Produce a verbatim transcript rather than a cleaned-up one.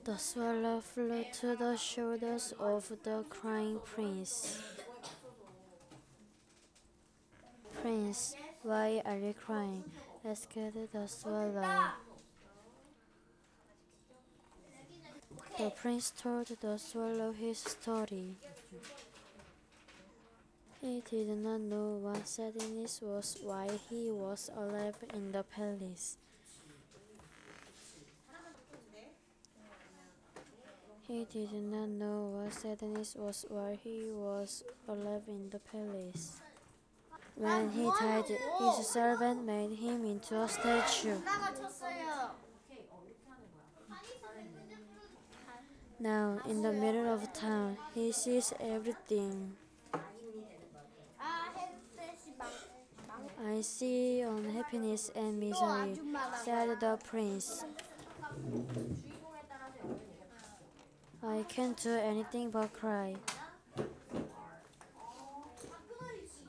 The swallow flew to the shoulders of the crying prince. Prince, why are you crying? Asked the swallow. The prince told the swallow his story. He did not know what sadness was while he was alive in the palace. He did not know what sadness was while he was alive in the palace. When he died, his servant made him into a statue. Now, in the middle of town, he sees everything. I see unhappiness and misery, said the prince. I can't do anything but cry.